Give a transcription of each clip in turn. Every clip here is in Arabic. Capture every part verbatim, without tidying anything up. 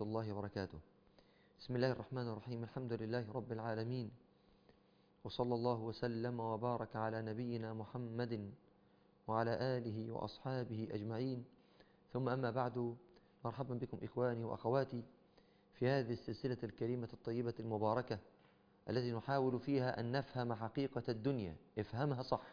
الله وبركاته. بسم الله الرحمن الرحيم. الحمد لله رب العالمين، وصلى الله وسلم وبارك على نبينا محمد وعلى آله وأصحابه أجمعين، ثم أما بعد. مرحبا بكم إخواني وأخواتي في هذه السلسلة الكريمة الطيبة المباركة التي نحاول فيها أن نفهم حقيقة الدنيا، افهمها صح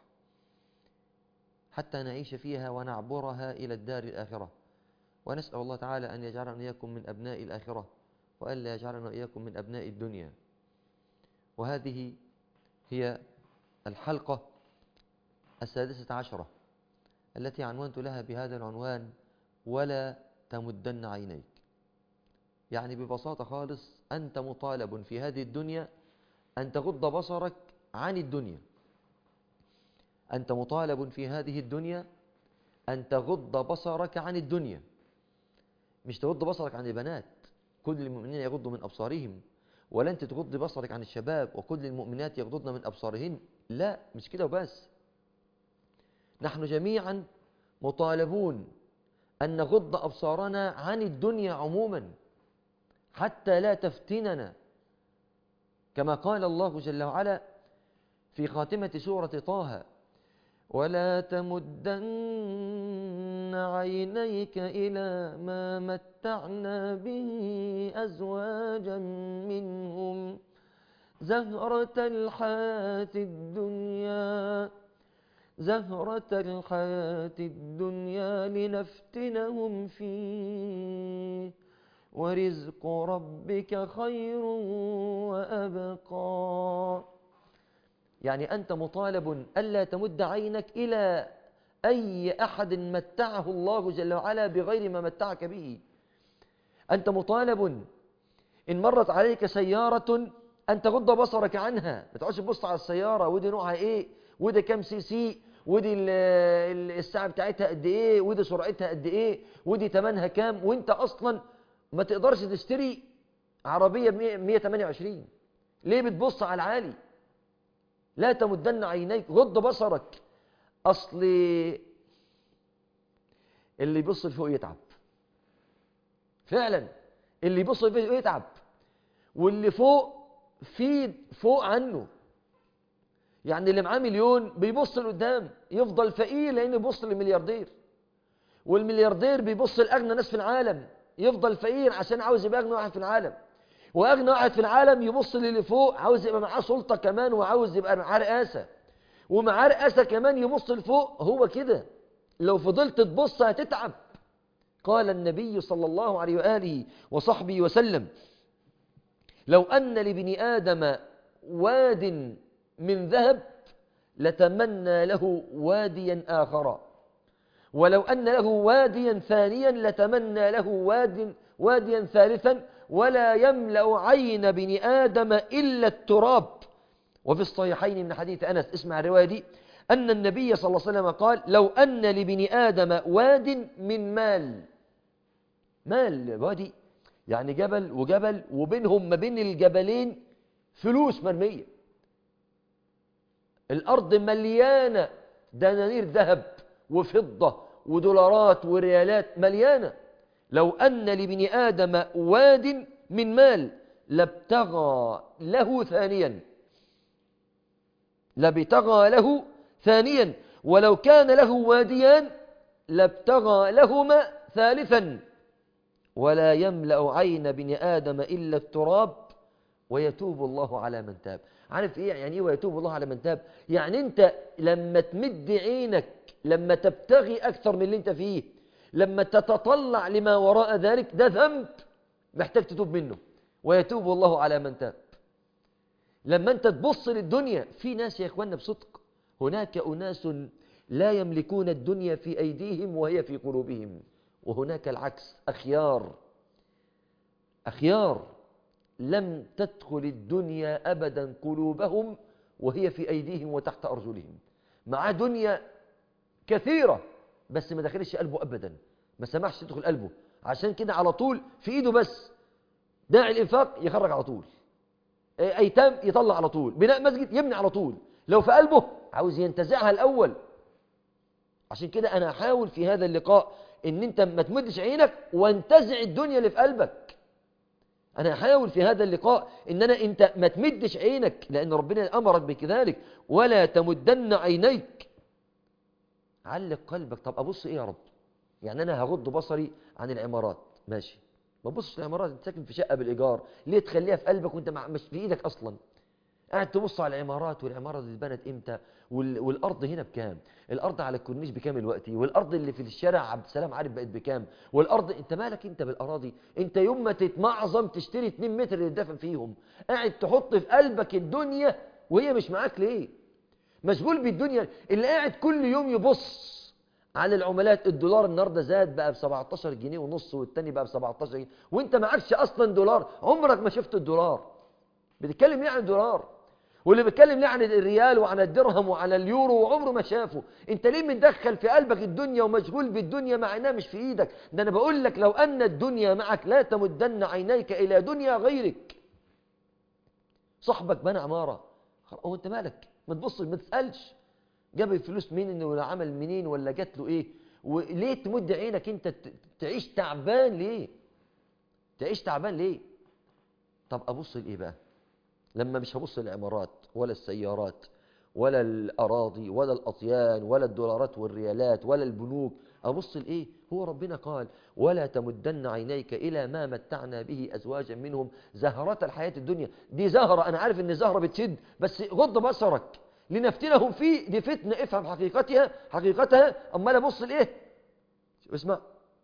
حتى نعيش فيها ونعبرها إلى الدار الآخرة، ونسأل الله تعالى أن يجعلنا وإياكم من أبناء الآخرة وألا يجعلنا وإياكم من أبناء الدنيا. وهذه هي الحلقة السادسة عشرة التي عنوانت لها بهذا العنوان: ولا تمدن عينيك. يعني ببساطة خالص أنت مطالب في هذه الدنيا أن تغض بصرك عن الدنيا. أنت مطالب في هذه الدنيا أن تغض بصرك عن الدنيا، مش تغض بصرك عن البنات، كل المؤمنين يغضوا من أبصارهم، ولا أنت تغض بصرك عن الشباب وكل المؤمنات يغضضن من أبصارهن. لا، مش كده وبس. نحن جميعا مطالبون أن نغض أبصارنا عن الدنيا عموما حتى لا تفتننا، كما قال الله جل وعلا في خاتمة سورة طه: ولا تمدن عينيك إلى ما متعنا به أزواجا منهم زهرة الحياة الدنيا زهرة الحياة الدنيا لنفتنهم فيه ورزق ربك خير وأبقى. يعني أنت مطالب ألا تمد عينك إلى أي أحد متعه الله جل وعلا بغير ما متعك به. أنت مطالب إن مرت عليك سيارة أن تغض بصرك عنها، ما تقعدش تبص على السيارة ودي نوعها إيه، ودي كام سي سي، ودي الساعة بتاعتها قد إيه، ودي سرعتها قد إيه، ودي تمنها كام، وإنت أصلا ما تقدرش تشتري عربية مية وتمانية وعشرين. ليه بتبص على العالي؟ لا تمدن عينيك، غض بصرك. أصل اللي يبص لفوق يتعب فعلا، اللي يبص لفوق يتعب، واللي فوق في فوق عنه. يعني اللي معاه مليون بيبص لقدام يفضل فقير لأنه بيبص للملياردير، والملياردير بيبص لأغنى ناس في العالم يفضل فقير عشان عاوز يبقى أغنى واحد في العالم، وأغنى واحد في العالم يبص للي فوق عاوز يبقى معاه سلطة كمان وعاوز يبقى معاه رئاسة، ومعاه رئاسة كمان يبص لفوق. هو كده، لو فضلت تبص هتتعب. قال النبي صلى الله عليه وآله وصحبه وسلم: لو أن لبني آدم واد من ذهب لتمنى له واديا آخر، ولو أن له واديا ثانيا لتمنى له واد واديا ثالثا، ولا يملأ عين بني آدم إلا التراب. وفي الصحيحين من حديث أنس، اسمع الرواية دي، أن النبي صلى الله عليه وسلم قال: لو أن لبني آدم واد من مال، مال وادي يعني جبل وجبل، وبينهم ما بين الجبلين فلوس مرمية، الأرض مليانة دنانير ذهب وفضة ودولارات وريالات مليانة. لو أن لبني آدم واد من مال لابتغى له ثانيا لابتغى له ثانيا ولو كان له واديان لابتغى لهما ثالثا، ولا يملأ عين بني آدم إلا التراب ويتوب الله على من تاب. عارف إيه يعني إيه ويتوب الله على من تاب؟ يعني أنت لما تمد عينك، لما تبتغي أكثر من اللي أنت فيه، لما تتطلع لما وراء ذلك، ده ذنب محتاج تتوب منه، ويتوب الله على من تاب. لما أنت تبص للدنيا، في ناس يا إخواننا بصدق، هناك أناس لا يملكون الدنيا في أيديهم وهي في قلوبهم، وهناك العكس، أخيار أخيار لم تدخل الدنيا أبدا قلوبهم وهي في أيديهم وتحت أرجلهم. مع دنيا كثيرة بس ما دخلش قلبه أبدا، ما سمحش تدخل قلبه، عشان كده على طول في إيده بس داعي الإنفاق يخرج على طول، أيتام يطلع على طول، بناء مسجد يبني على طول، لو في قلبه عاوز ينتزعها الأول. عشان كده أنا أحاول في هذا اللقاء إن أنت ما تمدش عينك وانتزع الدنيا اللي في قلبك. أنا هحاول في هذا اللقاء إن أنا أنت ما تمدش عينك، لأن ربنا أمرك بكذلك، ولا تمدن عينيك، علق قلبك. طب أبص إيه يا رب؟ يعني أنا هغض بصري عن العمارات، ماشي، ما تبصش العمارات، أنت ساكن في شقة بالإيجار، ليه تخليها في قلبك وأنت مش في إيدك أصلا؟ قاعد تبص على العمارات، والعمارة اللي اتبنت امتى، وال... والارض هنا بكام، الارض على الكورنيش بكام دلوقتي، والارض اللي في الشارع عبد السلام عارف بقت بكام، والارض انت مالك انت بالاراضي؟ انت يوم ما تتمعظم تشتري اتنين متر اللي تدفن فيهم، قاعد تحط في قلبك الدنيا وهي مش معاك ليه؟ مشغول بالدنيا. اللي قاعد كل يوم يبص على العملات، الدولار النهارده زاد بقى ب سبعتاشر جنيه ونص، والتاني بقى ب سبعتاشر جنيه، وانت معكش اصلا دولار، عمرك ما شفت الدولار. بتتكلم ليه عن الدولار؟ واللي بيتكلم ليه عن الريال وعن الدرهم وعن اليورو وعمره ما شافه؟ انت ليه متدخل في قلبك الدنيا ومشغول بالدنيا مع انها مش في ايدك؟ ده انا بقول لك لو ان الدنيا معك لا تمدن عينيك الى دنيا غيرك. صاحبك بنى عماره، هو انت مالك؟ ما تبصش، ما تسالش جاب الفلوس منين ولا عمل منين ولا جات له ايه، وليه تمد عينك انت تعيش تعبان؟ ليه تعيش تعبان ليه؟ طب ابص لايه بقى لما مش هبص للعمارات ولا السيارات ولا الأراضي ولا الأطيان ولا الدولارات والريالات ولا البنوك؟ أبص لإيه؟ هو ربنا قال ولا تمدن عينيك إلى ما متعنا به أزواجا منهم زهرة الحياة الدنيا. دي زهرة، أنا عارف إن زهرة بتشد، بس غض بصرك لنفتنهم فيه، دي فتنة، افهم حقيقتها حقيقتها. أما أنا أبص لإيه؟ اسمع،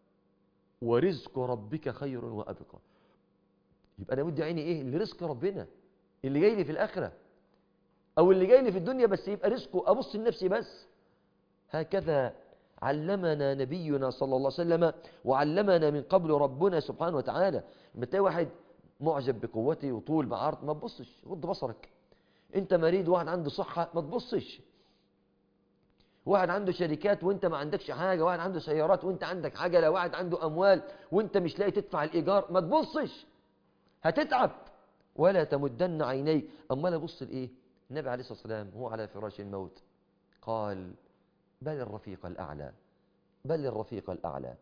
ورزق ربك خير وأبقى. يبقى أنا مدي عيني إيه؟ لرزق ربنا اللي جاي لي في الآخرة أو اللي جاي لي في الدنيا، بس يبقى رزقه، أبص لنفسي بس. هكذا علمنا نبينا صلى الله عليه وسلم، وعلمنا من قبل ربنا سبحانه وتعالى. لما تلاقي واحد معجب بقوته وطول بعرض، ما تبصش، غض بصرك. انت مريض، واحد عنده صحة، ما تبصش. واحد عنده شركات وانت ما عندكش حاجة، واحد عنده سيارات وانت عندك عجلة، واحد عنده أموال وانت مش لاقي تدفع الإيجار، ما تبصش، هتتعب. ولا تمدن عينيك. أما لا بص لإيه؟ النبي عليه الصلاة والسلام هو على فراش الموت قال بل الرفيق الأعلى، بل الرفيق الأعلى.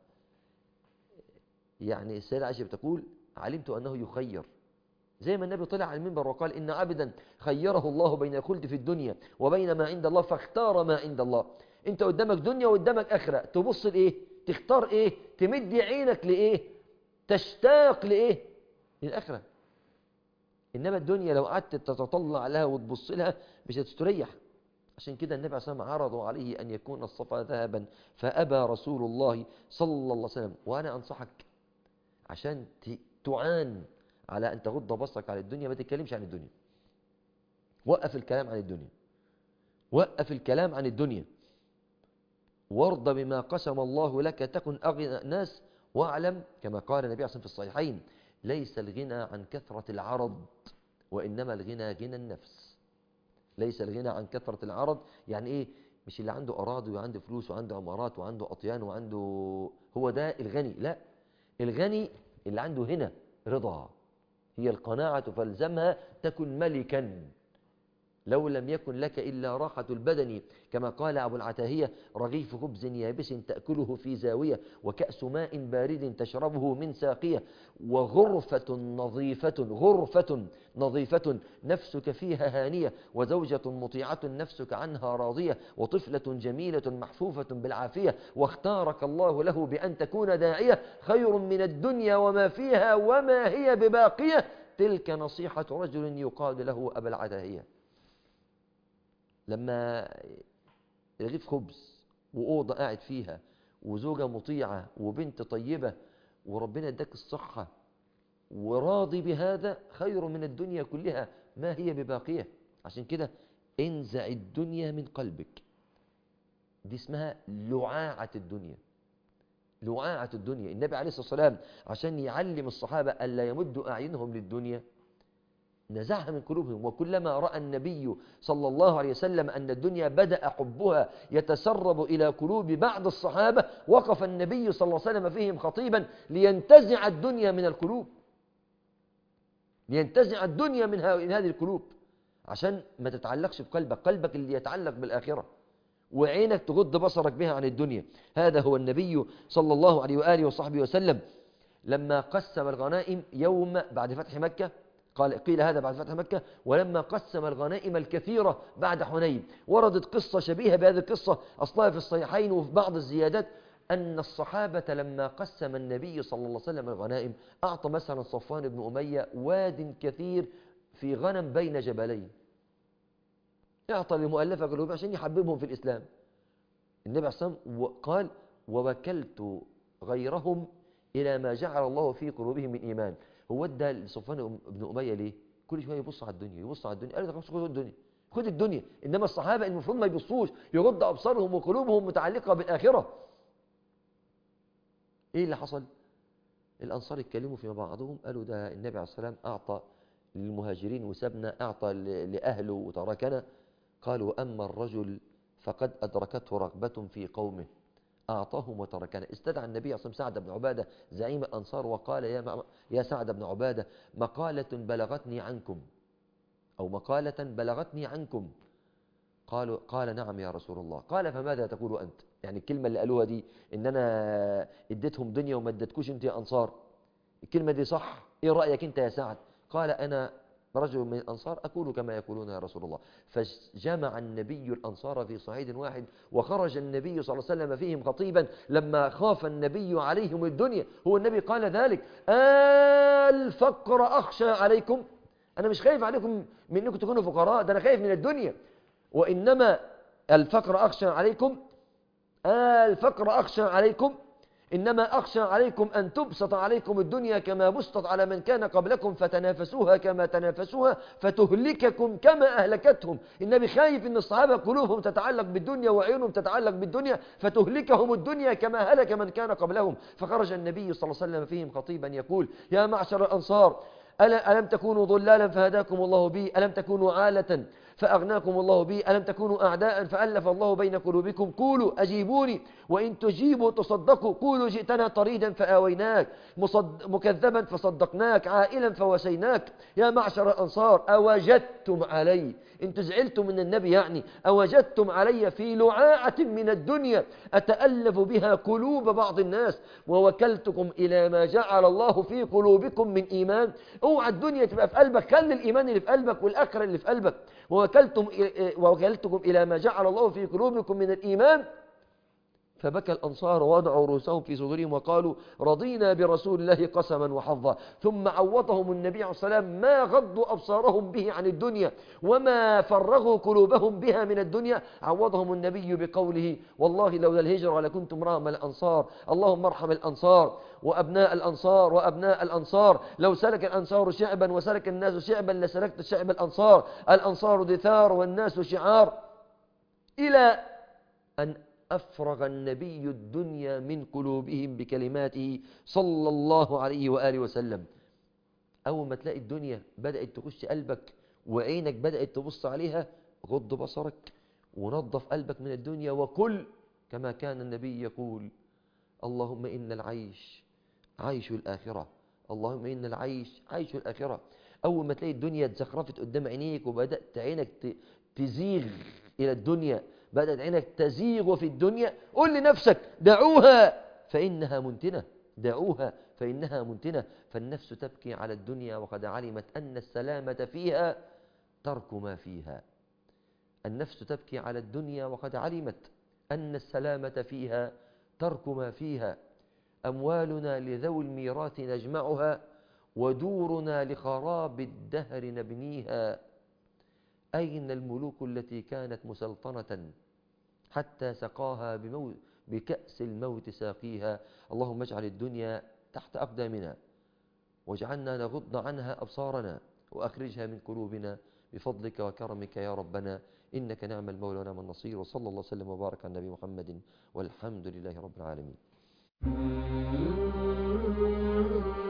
يعني السيدة عائشة بتقول علمت أنه يخير، زي ما النبي طلع على المنبر وقال إن عبدا خيره الله بين الخلد في الدنيا وبين ما عند الله فاختار ما عند الله. انت قدامك دنيا وقدامك آخرة، تبص لإيه؟ تختار إيه؟ تمد عينك لإيه؟ تشتاق لإيه؟ للآخرة. إنما الدنيا لو قعدت تتطلع لها وتبص لها مش هتستريح. عشان كده النبي عليه الصلاة والسلام عرضوا عليه أن يكون الصفا ذهبا فأبى رسول الله صلى الله عليه وسلم. وأنا أنصحك عشان تعان على أن تغض بصرك على الدنيا، ما تتكلمش عن الدنيا. وقف الكلام عن الدنيا، وقف الكلام عن الدنيا، وارض بما قسم الله لك تكن أغنى الناس، واعلم كما قال النبي عليه الصلاة والسلام في الصحيحين ليس الغنى عن كثرة العرض وإنما الغنى غنى النفس. ليس الغنى عن كثرة العرض، يعني إيه؟ مش اللي عنده أراضي وعنده فلوس وعنده عمارات وعنده أطيان وعنده، هو ده الغني؟ لا، الغني اللي عنده هنا رضا، هي القناعة فالزمها تكن ملكا لو لم يكن لك إلا راحة البدن، كما قال أبو العتاهية رغيف خبز يابس تأكله في زاوية وكأس ماء بارد تشربه من ساقية وغرفة نظيفة، غرفة نظيفة نفسك فيها هانية وزوجة مطيعة نفسك عنها راضية وطفلة جميلة محفوفة بالعافية واختارك الله له بأن تكون داعية خير من الدنيا وما فيها وما هي بباقية. تلك نصيحة رجل يقال له أبا العتاهية. لما رغيف خبز وأوضة قاعد فيها وزوجة مطيعة وبنت طيبة وربنا اداك الصحة وراضي بهذا خير من الدنيا كلها ما هي بباقية. عشان كده انزع الدنيا من قلبك. دي اسمها لعاعة الدنيا، لعاعة الدنيا. النبي عليه الصلاة والسلام عشان يعلم الصحابة ألا يمدوا أعينهم للدنيا نزعها من قلوبهم. وكلما رأى النبي صلى الله عليه وسلم أن الدنيا بدأ حبها يتسرب إلى قلوب بعض الصحابة وقف النبي صلى الله عليه وسلم فيهم خطيبا لينتزع الدنيا من القلوب، لينتزع الدنيا من هذه القلوب عشان ما تتعلقش بقلبك، قلبك اللي يتعلق بالآخرة وعينك تغض بصرك بها عن الدنيا. هذا هو النبي صلى الله عليه وآله وصحبه وسلم. لما قسم الغنائم يوم بعد فتح مكة، قال قيل هذا بعد فتح مكة، ولما قسم الغنائم الكثيرة بعد حنين. وردت قصة شبيهة بهذه القصة أصلها في الصحيحين وفي بعض الزيادات، أن الصحابة لما قسم النبي صلى الله عليه وسلم الغنائم أعطى مثلا صفوان بن أمية واد كثير في غنم بين جبلين، اعطى لمؤلفة قلوب عشان يحببهم في الإسلام. النبي عليه الصلاة والسلام قال ووكلت غيرهم إلى ما جعل الله في قلوبهم من إيمان. هو ادى لصفوان بن أمية ليه؟ كل شوية يبص على الدنيا يبص على الدنيا، قال له خد الدنيا خد الدنيا. إنما الصحابة المفروض ما يبصوش، يغض أبصارهم وقلوبهم متعلقة بالآخرة. إيه اللي حصل؟ الأنصار اتكلموا فيما بعضهم، قالوا ده النبي عليه الصلاة والسلام أعطى للمهاجرين وسابنا، أعطى لأهله وتركنا. قالوا أما الرجل فقد أدركته رغبة في قومه أعطاهم وتركنا. استدعى النبي صلى الله عليه وسلم سعد بن عبادة زعيم الأنصار وقال يا, يا سعد بن عبادة مقالة بلغتني عنكم أو مقالة بلغتني عنكم. قالوا قال نعم يا رسول الله. قال فماذا تقول أنت؟ يعني الكلمة اللي قالوها دي إن أنا اديتهم دنيا وما اديتكوش أنت يا أنصار، الكلمة دي صح؟ إيه رأيك أنت يا سعد؟ قال أنا رجل من الأنصار أقول كما يقولون يا رسول الله. فجمع النبي الأنصار في صعيد واحد، وخرج النبي صلى الله عليه وسلم فيهم خطيبا لما خاف النبي عليهم الدنيا. هو النبي قال ذلك الفقر أخشى عليكم، أنا مش خايف عليكم من أنكم تكونوا فقراء، ده أنا خايف من الدنيا. وإنما الفقر أخشى عليكم الفقر أخشى عليكم إنما أخشى عليكم أن تبسط عليكم الدنيا كما بسطت على من كان قبلكم فتنافسوها كما تنافسوها فتهلككم كما أهلكتهم. النبي خايف أن الصحابة قلوبهم تتعلق بالدنيا وعيونهم تتعلق بالدنيا فتهلكهم الدنيا كما هلك من كان قبلهم. فخرج النبي صلى الله عليه وسلم فيهم خطيبا يقول يا معشر الأنصار ألم تكونوا ضلالا فهداكم الله بي، ألم تكونوا عالة فأغناكم الله بي، ألم تكونوا أعداء فألف الله بين قلوبكم. قولوا أجيبوني وإن تجيبوا تصدقوا. قولوا جئتنا طريدا فآويناك، مكذبا فصدقناك، عائلا فوسيناك. يا معشر الأنصار أوجدتم علي، انتم زعلتم من النبي يعني، أوجدتم علي في لعاعة من الدنيا أتألف بها قلوب بعض الناس ووكلتكم إلى ما جعل الله في قلوبكم من إيمان. اوعى الدنيا تبقى في قلبك، خلي الإيمان اللي في قلبك والآخرة اللي في قلبك. ووكلتم ووكلتكم إلى ما جعل الله في قلوبكم من الإيمان. فبكى الأنصار ووضعوا رؤوسهم في صدورهم وقالوا رضينا برسول الله قسما وحظا. ثم عوضهم النبي عليه الصلاة والسلام ما غضوا أبصارهم به عن الدنيا وما فرغوا قلوبهم بها من الدنيا. عوضهم النبي بقوله والله لولا الهجرة لكنت امرأ من الأنصار. اللهم ارحم الأنصار وأبناء الأنصار وأبناء الأنصار. لو سلك الأنصار شعبا وسلك الناس شعبا لسلكت شعب الأنصار. الأنصار دثار والناس شعار. إلى أن أفرغ النبي الدنيا من قلوبهم بكلماته صلى الله عليه وآله وسلم. أول ما تلاقي الدنيا بدأت تخش قلبك وعينك بدأت تبص عليها، غض بصرك ونظف قلبك من الدنيا وكل كما كان النبي يقول اللهم إن العيش عيش الآخرة، اللهم إن العيش عيش الآخرة. أول ما تلاقي الدنيا اتزخرفت قدام عينيك وبدأت عينك تزيغ إلى الدنيا، بدأت عينك تزيغ في الدنيا، قل لنفسك دعوها فإنها منتنة، دعوها فإنها منتنة. فالنفس تبكي على الدنيا وقد علمت أن السلامة فيها ترك ما فيها. النفس تبكي على الدنيا وقد علمت أن السلامة فيها ترك ما فيها. أموالنا لذوي الميراث نجمعها ودورنا لخراب الدهر نبنيها. أين الملوك التي كانت مسلطنة حتى سقاها بموت بكأس الموت ساقيها. اللهم اجعل الدنيا تحت أقدامنا واجعلنا نغض عنها أبصارنا وأخرجها من قلوبنا بفضلك وكرمك يا ربنا، إنك نعم المولى ونعم النصير. وصلى الله وسلم وبارك على النبي محمد والحمد لله رب العالمين.